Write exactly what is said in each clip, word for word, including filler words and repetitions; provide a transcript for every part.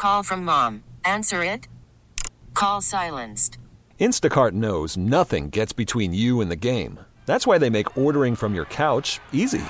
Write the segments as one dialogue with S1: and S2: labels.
S1: Call from mom. Answer it. Call silenced.
S2: Instacart knows nothing gets between you and the game. That's why they make ordering from your couch easy.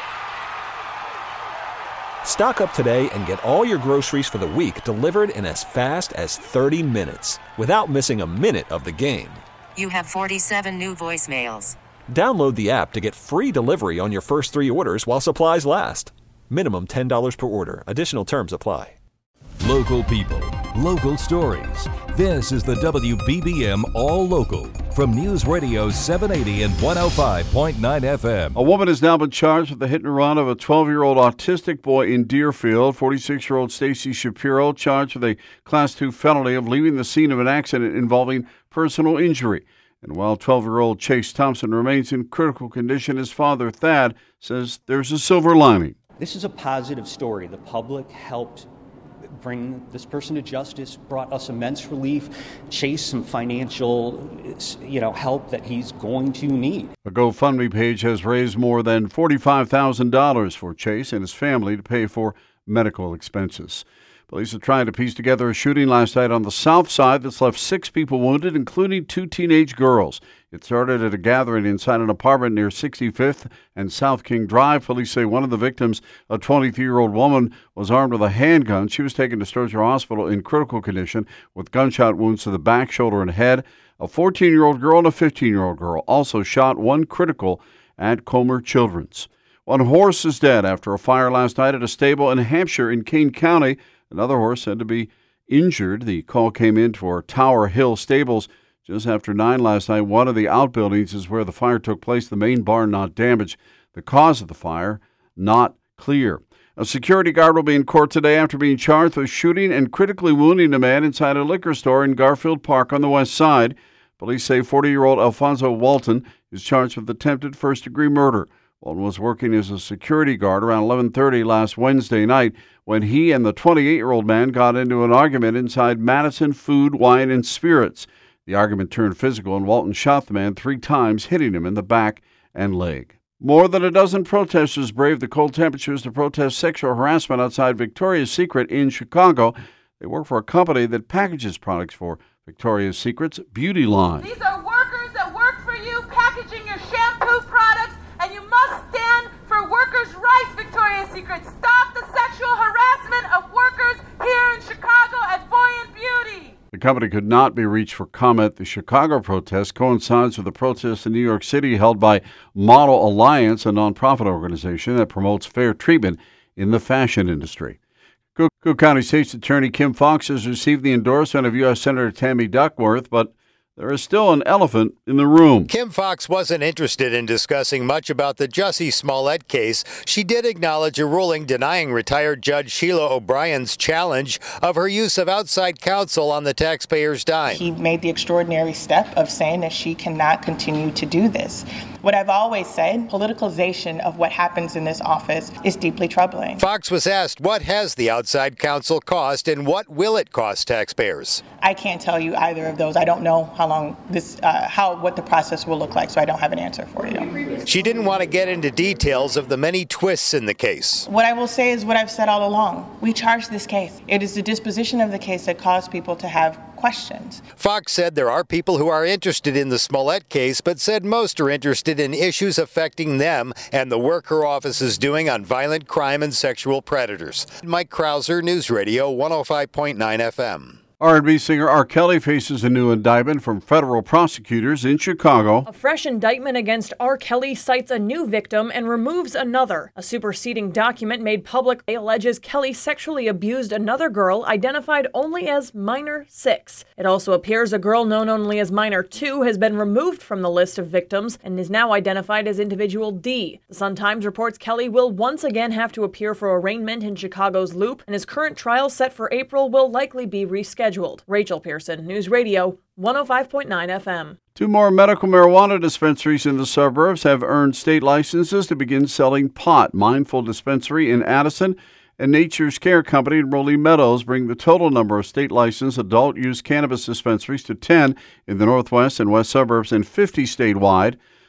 S2: Stock up today and get all your groceries for the week delivered in as fast as thirty minutes without missing a minute of the game.
S1: You have forty-seven new voicemails.
S2: Download the app to get free delivery on your first three orders while supplies last. Minimum ten dollars per order. Additional terms apply.
S3: Local people, local stories. This is the W B B M All Local from News Radio seven eighty and one oh five point nine F M.
S4: A woman has now been charged with the hit and run of a twelve-year-old autistic boy in Deerfield. forty-six-year-old Stacy Shapiro charged with a Class two felony of leaving the scene of an accident involving personal injury. And while twelve-year-old Chase Thompson remains in critical condition, his father, Thad, says there's a silver lining.
S5: This is a positive story. The public helped bring this person to justice, brought us immense relief, Chase some financial, you know, help that he's going to need.
S4: A GoFundMe page has raised more than forty-five thousand dollars for Chase and his family to pay for medical expenses. Police are trying to piece together a shooting last night on the south side that's left six people wounded, including two teenage girls. It started at a gathering inside an apartment near sixty-fifth and South King Drive. Police say one of the victims, a twenty-three-year-old woman, was armed with a handgun. She was taken to Sturgill Hospital in critical condition with gunshot wounds to the back, shoulder, and head. A fourteen-year-old girl and a fifteen-year-old girl also shot, one critical at Comer Children's. One horse is dead after a fire last night at a stable in Hampshire in Kane County. Another horse said to be injured. The call came in for Tower Hill Stables just after nine last night. One of the outbuildings is where the fire took place. The main barn not damaged. The cause of the fire not clear. A security guard will be in court today after being charged with shooting and critically wounding a man inside a liquor store in Garfield Park on the west side. Police say forty-year-old Alfonso Walton is charged with attempted first-degree murder. Walton was working as a security guard around eleven thirty last Wednesday night when he and the twenty-eight-year-old man got into an argument inside Madison Food, Wine, and Spirits. The argument turned physical, and Walton shot the man three times, hitting him in the back and leg. More than a dozen protesters braved the cold temperatures to protest sexual harassment outside Victoria's Secret in Chicago. They work for a company that packages products for Victoria's Secret's beauty line.
S6: These are workers that work for you, packaging your shampoo products, and you must stand for workers' rights, Victoria's Secret. Stop the sexual harassment of workers here in Chicago at Voyant Beauty.
S4: The company could not be reached for comment. The Chicago protest coincides with a protest in New York City held by Model Alliance, a nonprofit organization that promotes fair treatment in the fashion industry. Cook County State's Attorney Kim Foxx has received the endorsement of U S Senator Tammy Duckworth, but there is still an elephant in the room.
S7: Kim Foxx wasn't interested in discussing much about the Jussie Smollett case. She did acknowledge a ruling denying retired Judge Sheila O'Brien's challenge of her use of outside counsel on the taxpayer's dime.
S8: He made the extraordinary step of saying that she cannot continue to do this. What I've always said, politicalization of what happens in this office is deeply troubling.
S7: Foxx was asked, what has the outside counsel cost and what will it cost taxpayers?
S8: I can't tell you either of those. I don't know how long this, uh, how, what the process will look like, so I don't have an answer for you.
S7: She didn't want to get into details of the many twists in the case.
S8: What I will say is what I've said all along. We charged this case. It is the disposition of the case that caused people to have questions.
S7: Foxx said there are people who are interested in the Smollett case, but said most are interested in issues affecting them and the work her office is doing on violent crime and sexual predators. Mike Krauser, News Radio one oh five point nine F M.
S4: R and B singer R. Kelly faces a new indictment from federal prosecutors in Chicago.
S9: A fresh indictment against R. Kelly cites a new victim and removes another. A superseding document made public alleges Kelly sexually abused another girl identified only as minor six. It also appears a girl known only as minor two has been removed from the list of victims and is now identified as individual D. The Sun-Times reports Kelly will once again have to appear for arraignment in Chicago's Loop, and his current trial set for April will likely be rescheduled. Rachel Pearson, News Radio one oh five point nine F M.
S4: Two more medical marijuana dispensaries in the suburbs have earned state licenses to begin selling pot. Mindful Dispensary in Addison and Nature's Care Company in Rolling Meadows bring the total number of state-licensed adult-use cannabis dispensaries to ten in the northwest and west suburbs and fifty statewide.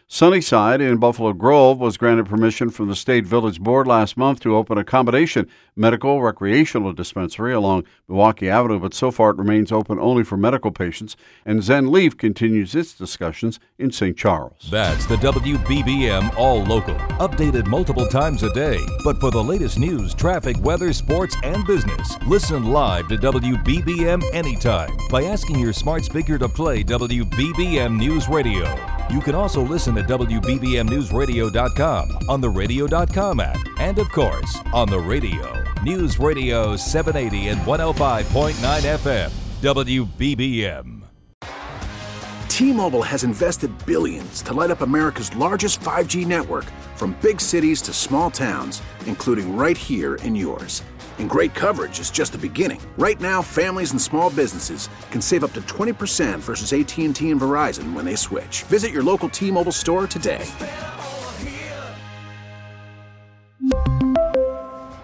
S4: Sunnyside in Buffalo Grove was granted permission from the State Village Board last month to open a combination medical recreational dispensary along Milwaukee Avenue, but so far it remains open only for medical patients. And Zen Leaf continues its discussions in Saint Charles.
S3: That's the W B B M All Local, updated multiple times a day. But for the latest news, traffic, weather, sports, and business, listen live to W B B M anytime by asking your smart speaker to play W B B M News Radio. You can also listen at W B B M news radio dot com, on the radio dot com app, and of course, on the radio. News Radio seven eighty and one oh five point nine F M, W B B M.
S10: T-Mobile has invested billions to light up America's largest five G network, from big cities to small towns, including right here in yours. And great coverage is just the beginning. Right now, families and small businesses can save up to twenty percent versus A T and T and Verizon when they switch. Visit your local T-Mobile store today.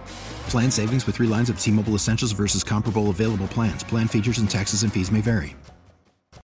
S11: Plan savings with three lines of T-Mobile Essentials versus comparable available plans. Plan features and taxes and fees may vary.